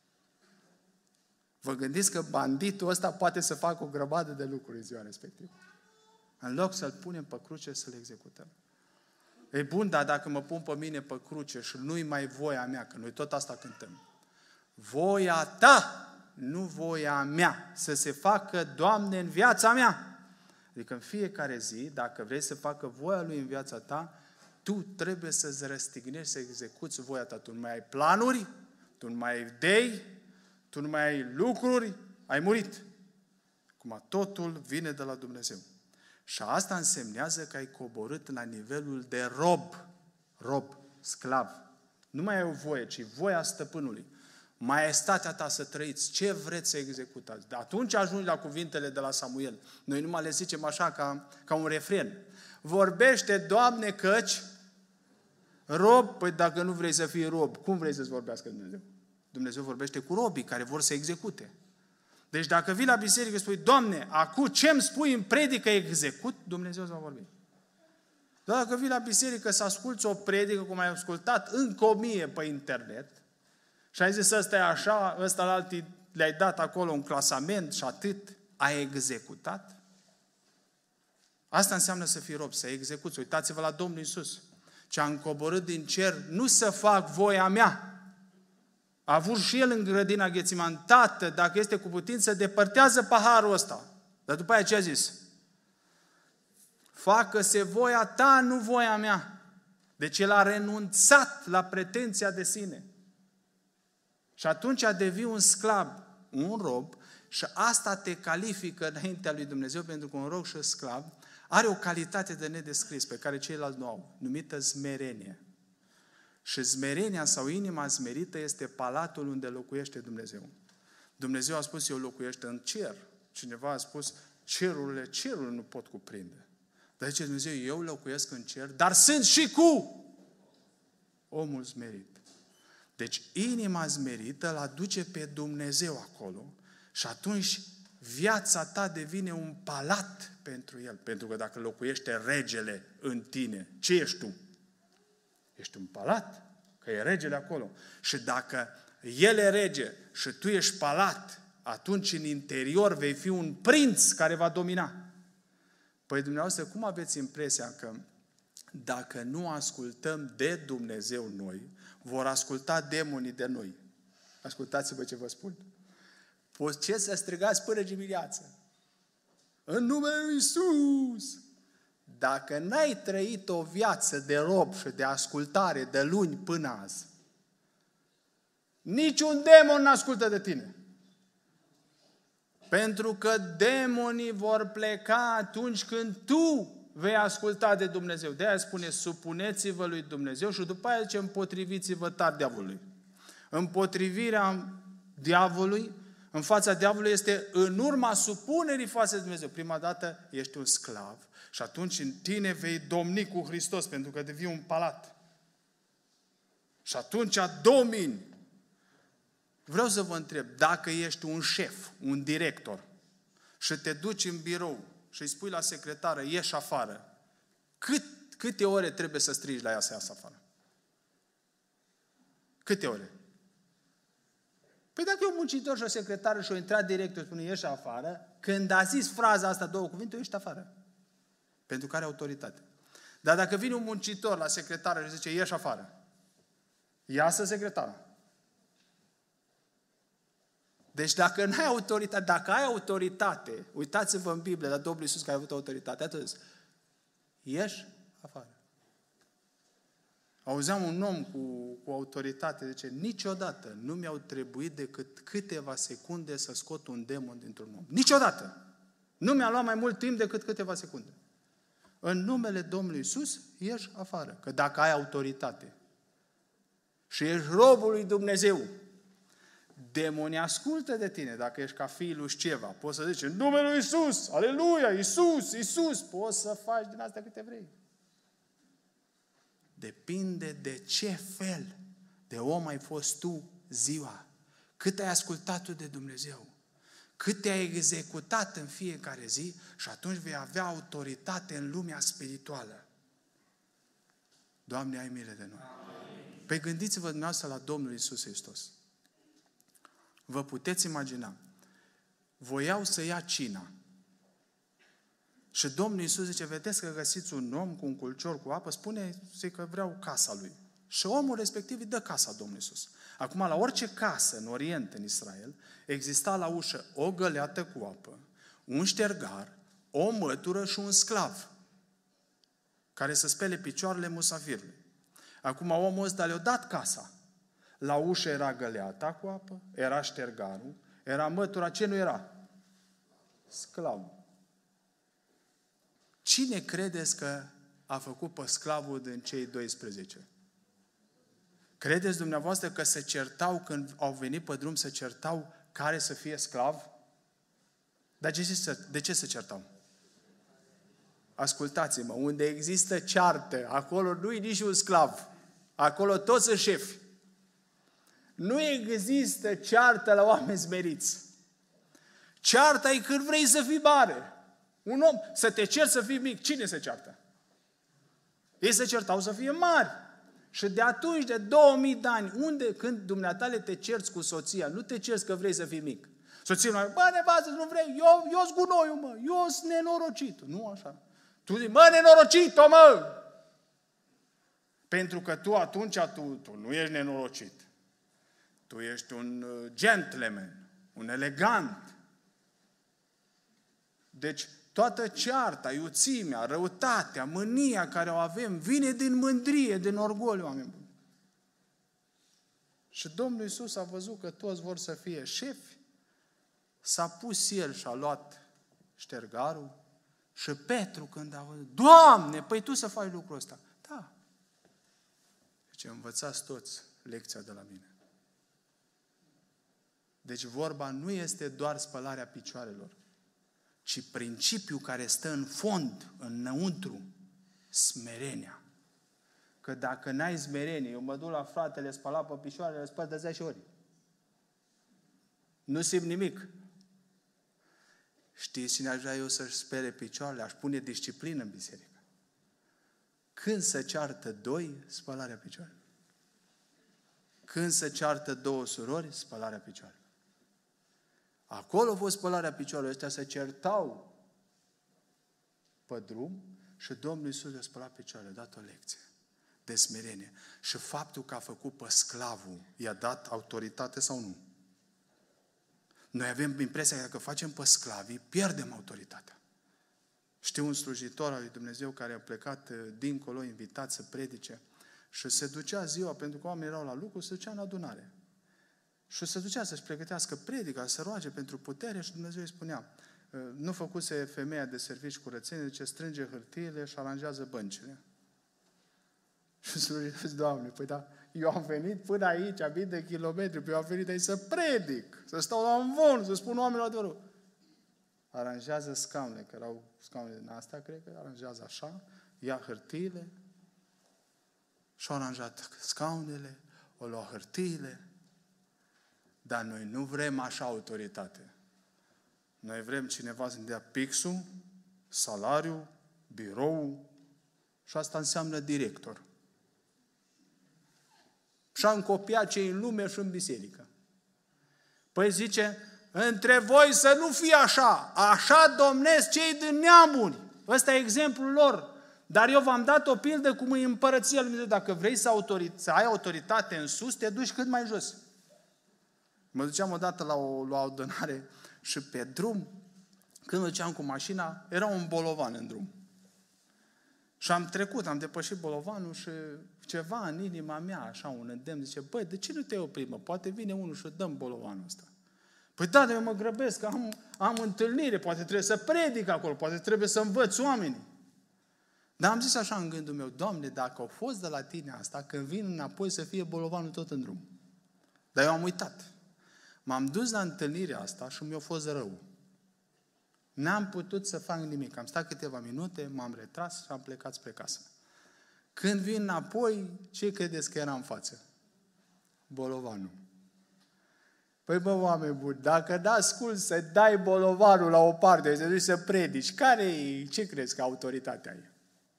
Vă gândiți că banditul ăsta poate să facă o grămadă de lucruri în ziua respectivă. În loc să-l punem pe cruce, să-l executăm. E bun, dar dacă mă pun pe mine pe cruce și nu-i mai voia mea, că noi tot asta cântăm. Voia ta, nu voia mea, să se facă, Doamne, în viața mea. Adică în fiecare zi, dacă vrei să facă voia Lui în viața ta, tu trebuie să-ți răstignești, să execuți voia ta. Tu nu mai ai planuri, tu nu mai ai idei, tu nu mai ai lucruri, ai murit. Acum totul vine de la Dumnezeu. Și asta însemnează că ai coborât la nivelul de rob, rob, sclav. Nu mai ai o voie, ci voia stăpânului. Maestatea ta să trăiți, ce vreți să executați. De atunci ajungi la cuvintele de la Samuel. Noi numai le zicem așa ca, ca un refren. Vorbește, Doamne, căci rob, păi dacă nu vrei să fii rob, cum vrei să-ți vorbească Dumnezeu? Dumnezeu vorbește cu robii care vor să execute. Deci dacă vii la biserică și spui, Doamne, acum ce-mi spui în predică execut, Dumnezeu îți va vorbi. Dar dacă vii la biserică să asculți o predică, cum ai ascultat încă o mie pe internet, și ai zis, ăsta e așa, ăsta la alții le-ai dat acolo un clasament și atât, ai executat? Asta înseamnă să fii rob, să execuți. Uitați-vă la Domnul Iisus, ce a încoborât din cer, nu să fac voia mea. A avut și el în grădina Ghețiman, Tată, dacă este cu putință, depărtează paharul ăsta. Dar după aia ce a zis? Facă-se voia ta, nu voia mea. Deci el a renunțat la pretenția de sine. Și atunci a devii un sclav, un rob, și asta te califică înaintea lui Dumnezeu, pentru că un rob și sclav are o calitate de nedescris pe care ceilalți nu au, numită smerenie. Și smerenia sau inima smerită este palatul unde locuiește Dumnezeu. Dumnezeu a spus, eu locuiesc în cer. Cineva a spus, cerurile, cerul nu pot cuprinde. Dar zice Dumnezeu, eu locuiesc în cer, dar sunt și cu omul smerit. Deci inima smerită îl aduce pe Dumnezeu acolo și atunci viața ta devine un palat pentru El. Pentru că dacă locuiește regele în tine, ce ești tu? Ești un palat, că e regele acolo. Și dacă El e rege și tu ești palat, atunci în interior vei fi un prinț care va domina. Păi dumneavoastră, cum aveți impresia că dacă nu ascultăm de Dumnezeu noi, vor asculta demonii de noi? Ascultați-vă ce vă spun. Poți ce să strigați până dimineață? În numele Lui Iisus! Dacă n-ai trăit o viață de rob și de ascultare de luni până azi, niciun demon nu ascultă de tine. Pentru că demonii vor pleca atunci când tu vei asculta de Dumnezeu. De-aia spune, supuneți-vă lui Dumnezeu și după aia zice, împotriviți-vă tari diavolului. Împotrivirea diavolului, în fața diavolului, este în urma supunerii față de Dumnezeu. Prima dată ești un sclav și atunci în tine vei domni cu Hristos, pentru că devii un palat. Și atunci domini. Vreau să vă întreb, dacă ești un șef, un director, și te duci în birou și îi spui la secretară, ieși afară, cât, câte ore trebuie să strigi la ea să iasă afară? Câte ore? Păi dacă e un muncitor și o secretară și o intrat director și spune, ieși afară, când a zis fraza asta, două cuvinte, ești afară. Pentru că are autoritate. Dar dacă vine un muncitor la secretară și zice, ieși afară, iasă secretară. Deci dacă n-ai autoritate, dacă ai autoritate, uitați-vă în Biblie la Domnul Iisus care a avut autoritate, atât. Ieși afară. Auzeam un om cu, cu autoritate, zice, niciodată nu mi-au trebuit decât câteva secunde să scot un demon dintr-un om. Niciodată! Nu mi-a luat mai mult timp decât câteva secunde. În numele Domnului Iisus, ieși afară. Că dacă ai autoritate și ești robul lui Dumnezeu, demonii ascultă de tine. Dacă ești ca fiul lui Sceva, poți să zici, în numele lui Iisus, aleluia, Iisus, Iisus, poți să faci din asta câte vrei. Depinde de ce fel de om ai fost tu ziua, cât ai ascultat tu de Dumnezeu, cât te-ai executat în fiecare zi și atunci vei avea autoritate în lumea spirituală. Doamne, ai milă de noi. Amin. Păi gândiți-vă dumneavoastră la Domnul Iisus Hristos. Vă puteți imagina, voiau să ia cina. Și Domnul Iisus zice, vedeți că găsiți un om cu un culcior cu apă, spune că vreau casa lui. Și omul respectiv îi dă casa Domnului Iisus. Acum, la orice casă în Orient, în Israel, exista la ușă o găleată cu apă, un ștergar, o mătură și un sclav care să spele picioarele musafirului. Acum, omul ăsta le-a dat casa. La ușă era găleata cu apă, era ștergarul, era mătura, ce nu era? Sclavul. Cine credeți că a făcut pe sclavul din cei doisprezece? Credeți dumneavoastră că se certau când au venit pe drum, se certau care să fie sclav? Dar de ce, de ce se certau? Ascultați-mă, unde există ceartă, acolo nu-i nici un sclav. Acolo toți sunt șefi. Nu există ceartă la oameni smeriți. Cearta e când vrei să fii mare. Un om, să te ceri să fii mic. Cine se ceartă? Ei se certau să fie mari. Și de atunci, de două mii de ani, unde, când dumneatale te cerți cu soția, nu te cerți că vrei să fii mic. Soția nu, bă, nevastă, nu vrei, eu, eu-s gunoiul, mă, eu-s nenorocitul. Nu așa. Tu zici, mă, nenorocito, mă! Pentru că tu atunci, tu, tu nu ești nenorocit. Tu ești un gentleman, un elegant. Deci, toată cearta, iuțimea, răutatea, mânia care o avem, vine din mândrie, din orgoliu, oameni buni. Și Domnul Iisus a văzut că toți vor să fie șefi, s-a pus el și a luat ștergarul și Petru când a văzut, Doamne, păi tu să faci lucrul ăsta. Da. Deci învățați toți lecția de la mine. Deci vorba nu este doar spălarea picioarelor, ci principiul care stă în fond, înăuntru, smerenia. Că dacă n-ai smerenie, eu mă duc la fratele, spăla pe picioarele, le spăl de zece ori. Nu simt nimic. Știți cine aș vrea eu să-și spere picioarele? Aș pune disciplină în biserică. Când se ceartă doi, spălarea picioarelor. Când se ceartă două surori, spălarea picioarelor. Acolo a fost spălarea picioarelor. Ăștia se certau pe drum și Domnul Iisus le-a spălat picioarele, a dat o lecție de smerenie. Și faptul că a făcut pe sclavul i-a dat autoritate sau nu? Noi avem impresia că dacă facem pe sclavii, pierdem autoritatea. Știu un slujitor al lui Dumnezeu care a plecat dincolo, invitat să predice și se ducea ziua, pentru că oamenii erau la lucru, se ducea în adunare. Și se ducea să-și pregătească predica, să roage pentru putere și Dumnezeu îi spunea, nu făcuse femeia de servici curățenie, zice, strânge hârtiile și aranjează băncile. Și zice, Doamne, păi da, eu am venit până aici, am venit de kilometri, păi eu am venit aici să predic, să stau la un von, să spun oamenilor adevărul. Aranjează scaunele, că erau scaune din astea, cred că aranjează așa, ia hârtiile și au aranjat scaunele, o lua hârtiile, dar noi nu vrem așa autoritate. Noi vrem cineva să ne dea pixul, salariul, birou și asta înseamnă director. Și am copiat cei în lume și în biserică. Păi zice, între voi să nu fie așa, așa domnesc cei din neamuri. Ăsta e exemplul lor. Dar eu v-am dat o pildă cum e împărăția lui Dumnezeu. Dacă vrei să, autori- să ai autoritate în sus, te duci cât mai jos. Mă duceam odată la o, la o adunare și pe drum, când mă duceam cu mașina, era un bolovan în drum. Și am trecut, am depășit bolovanul și ceva în inima mea, așa un îndemn, zice, băi, de ce nu te opri, mă? Poate vine unul și dăm bolovanul ăsta. Păi da, dar eu mă grăbesc, am, am întâlnire, poate trebuie să predic acolo, poate trebuie să învăț oamenii. Dar am zis așa în gândul meu, Doamne, dacă au fost de la tine asta, când vin înapoi să fie bolovanul tot în drum. Dar eu am uitat. M-am dus la întâlnirea asta și mi-a fost rău. N-am putut să fac nimic. Am stat câteva minute, m-am retras și am plecat spre casă. Când vin înapoi, ce credeți că era în față? Bolovanul. Păi bă, oameni buni, dacă n-asculți să dai bolovanul la o parte, să duci să predici, care ce crezi că autoritatea e?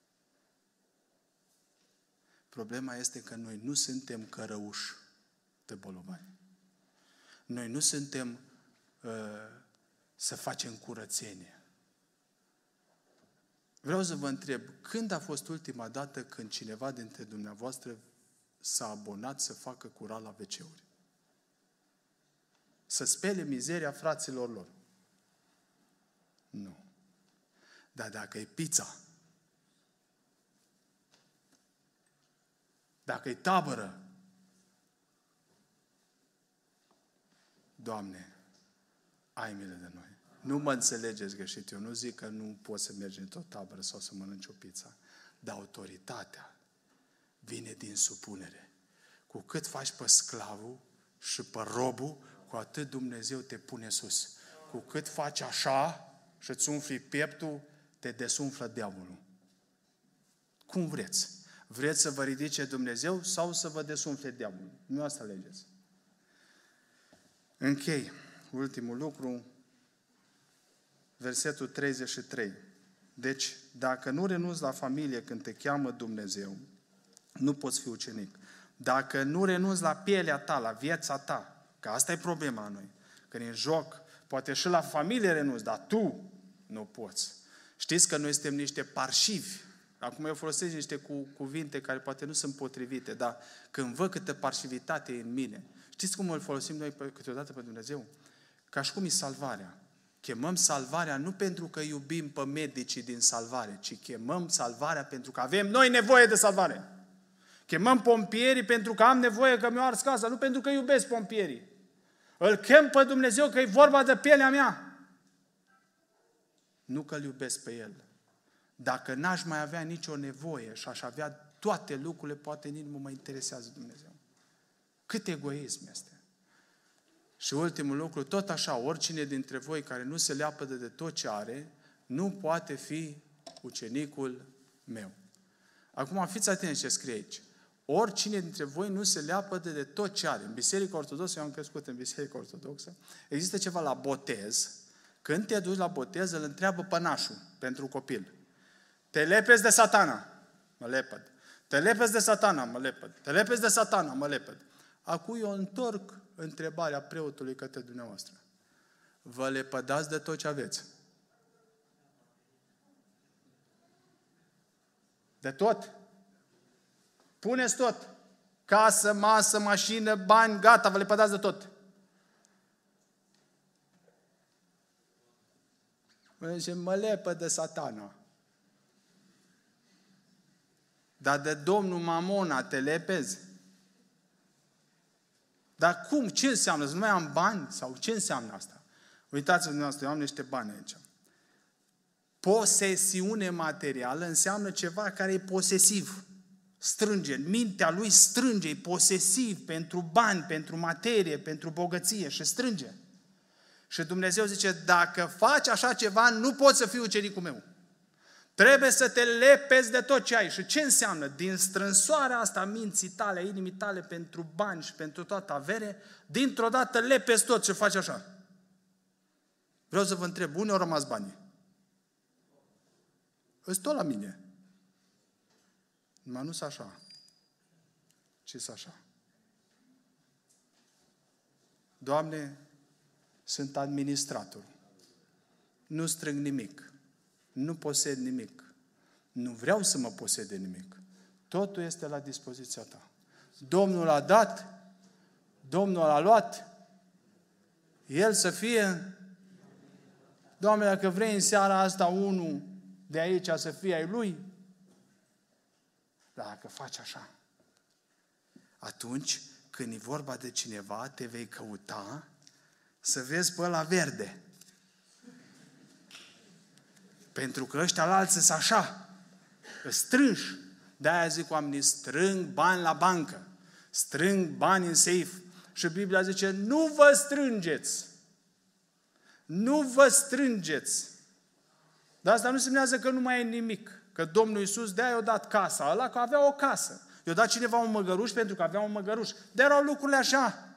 Problema este că noi nu suntem cărăuși de bolovani. Noi nu suntem uh, să facem curățenie. Vreau să vă întreb, când a fost ultima dată când cineva dintre dumneavoastră s-a abonat să facă curat la ve ce-uri? Să spele mizeria fraților lor? Nu. Dar dacă e pizza, dacă e tabără, Doamne, ai milă de noi. Nu mă înțelegeți greșit, eu nu zic că nu poți să mergi într-o tabără sau să mănânci o pizza, dar autoritatea vine din supunere. Cu cât faci pe sclavul și pe robul, cu atât Dumnezeu te pune sus. Cu cât faci așa și îți umfli pieptul, te desumflă diavolul. Cum vreți? Vreți să vă ridice Dumnezeu sau să vă desumfle diavolul? Nu asta alegeți. Închei. Ultimul lucru, versetul treizeci și trei. Deci, dacă nu renunți la familie când te cheamă Dumnezeu, nu poți fi ucenic. Dacă nu renunți la pielea ta, la viața ta, că asta e problema la noi, când e în joc, poate și la familie renunți, dar tu nu poți. Știți că noi suntem niște parșivi. Acum eu folosesc niște cu, cuvinte care poate nu sunt potrivite, dar când văd câtă parșivitate e în mine, știți cum îl folosim noi câteodată pe Dumnezeu? Ca și cum e salvarea. Chemăm salvarea nu pentru că iubim pe medicii din salvare, ci chemăm salvarea pentru că avem noi nevoie de salvare. Chemăm pompierii pentru că am nevoie că mi-o ars casa, nu pentru că iubesc pompierii. Îl chem pe Dumnezeu că e vorba de pielea mea. Nu că îl iubesc pe El. Dacă n-aș mai avea nicio nevoie și aș avea toate lucrurile, poate nici nu mă interesează Dumnezeu. Cât egoism este. Și ultimul lucru, tot așa, oricine dintre voi care nu se leapădă de tot ce are, nu poate fi ucenicul meu. Acum, fiți atenți ce scrie aici. Oricine dintre voi nu se leapădă de tot ce are. În Biserica Ortodoxă, eu am crescut în Biserica Ortodoxă, există ceva la botez. Când te duci la botez, îl întreabă pănașul pentru copil. Te lepezi de Satana? Mă lepăd. Te lepezi de Satana? Mă lepăd. Te lepezi de Satana? Mă lepăd. Acum eu întorc întrebarea preotului către dumneavoastră. Vă lepădați de tot ce aveți? De tot? Puneți tot. Casă, masă, mașină, bani, gata, vă lepădați de tot. Mă zice, mă lepăd de Satana. Dar de Domnul Mamona te lepezi? Dar cum? Ce înseamnă? Să nu mai am bani? Sau ce înseamnă asta? Uitați-vă dumneavoastră, eu am niște bani aici. posesiune materială înseamnă ceva care e posesiv. Strânge, în mintea lui strânge, e posesiv pentru bani, pentru materie, pentru bogăție și strânge. Și Dumnezeu zice, dacă faci așa ceva, nu poți să fii ucenicul meu. Trebuie să te lepezi de tot ce ai. Și ce înseamnă? Din strânsoarea asta a minții tale, a inimii tale pentru bani și pentru toată avere, dintr-o dată lepezi tot ce faci așa. Vreau să vă întreb, unde au rămas banii? Îți tot la mine. Numai nu-s așa, ci-s așa. Doamne, sunt administrator. Nu strâng nimic. Nu posed nimic. Nu vreau să mă posed de nimic. Totul este la dispoziția ta. Domnul a dat, Domnul a luat, El să fie. Doamne, dacă vrei în seara asta unul de aici să fie ai Lui, dar dacă faci așa, atunci când e vorba de cineva, te vei căuta să vezi pe ăla verde. Pentru că ăștia la alții sunt așa, strânși. De-aia zic oamenii, strâng bani la bancă, strâng bani în seif. Și Biblia zice, nu vă strângeți. Nu vă strângeți. Dar asta nu semnează că nu mai e nimic. Că Domnul Iisus de-aia i-a dat casa ăla, că avea o casă. I-a dat cineva un măgăruș pentru că avea un măgăruș. De erau lucrurile așa.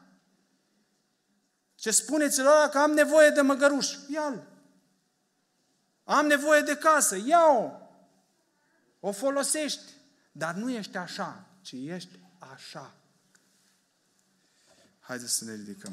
Ce spuneți la ăla că am nevoie de măgăruș? Ia-l. Am nevoie de casă, ia-o. O folosești. Dar nu ești așa, ci ești așa. Haideți să ne ridicăm.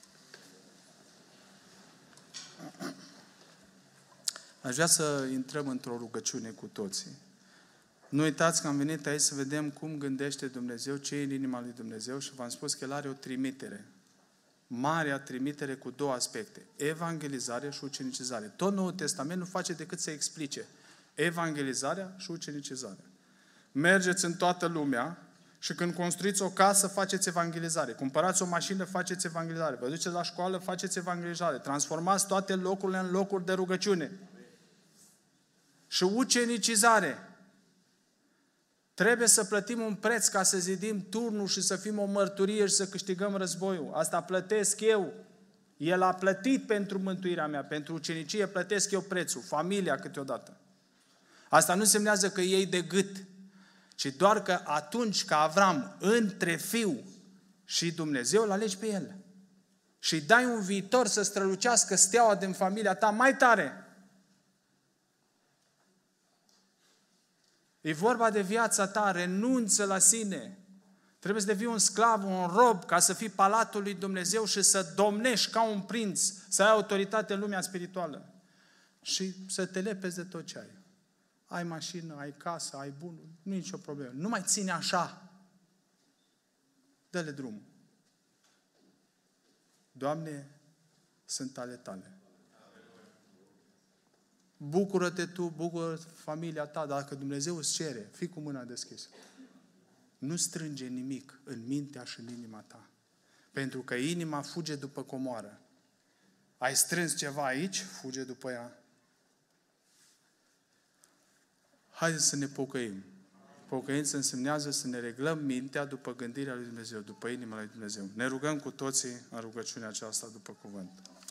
Aș vrea să intrăm într-o rugăciune cu toții. Nu uitați că am venit aici să vedem cum gândește Dumnezeu, ce e în inima lui Dumnezeu și v-am spus că El are o trimitere. Marea trimitere cu două aspecte. Evangelizare și ucenicizare. Tot Noul Testament nu face decât să explice evangelizarea și ucenicizarea. Mergeți în toată lumea și când construiți o casă, faceți evangelizare. Cumpărați o mașină, faceți evangelizare. Vă duceți la școală, faceți evangelizare. Transformați toate locurile în locuri de rugăciune. Și ucenicizare. Trebuie să plătim un preț ca să zidim turnul și să fim o mărturie și să câștigăm războiul. Asta plătesc eu. El a plătit pentru mântuirea mea, pentru ucenicie plătesc eu prețul, familia câteodată. Asta nu semnează că iei de gât, ci doar că atunci ca Avram, între fiu și Dumnezeu, îl alegi pe el. Și îi dai un viitor să strălucească steaua din familia ta mai tare. E vorba de viața ta, renunță la sine. Trebuie să devii un sclav, un rob, ca să fii palatul lui Dumnezeu și să domnești ca un prinț, să ai autoritate în lumea spirituală. Și să te lepezi de tot ce ai. Ai mașină, ai casă, ai bunuri, nu e nicio problemă. Nu mai ține așa. Dă-le drumul. Doamne, sunt ale tale. Bucură-te tu, bucură familia ta, dacă Dumnezeu îți cere, fii cu mâna deschisă. Nu strânge nimic în mintea și în inima ta. Pentru că inima fuge după comoară. Ai strâns ceva aici, fuge după ea. Haideți să ne pocăim. Pocăință însemnează să ne reglăm mintea după gândirea lui Dumnezeu, după inima lui Dumnezeu. Ne rugăm cu toții în rugăciunea aceasta după cuvânt.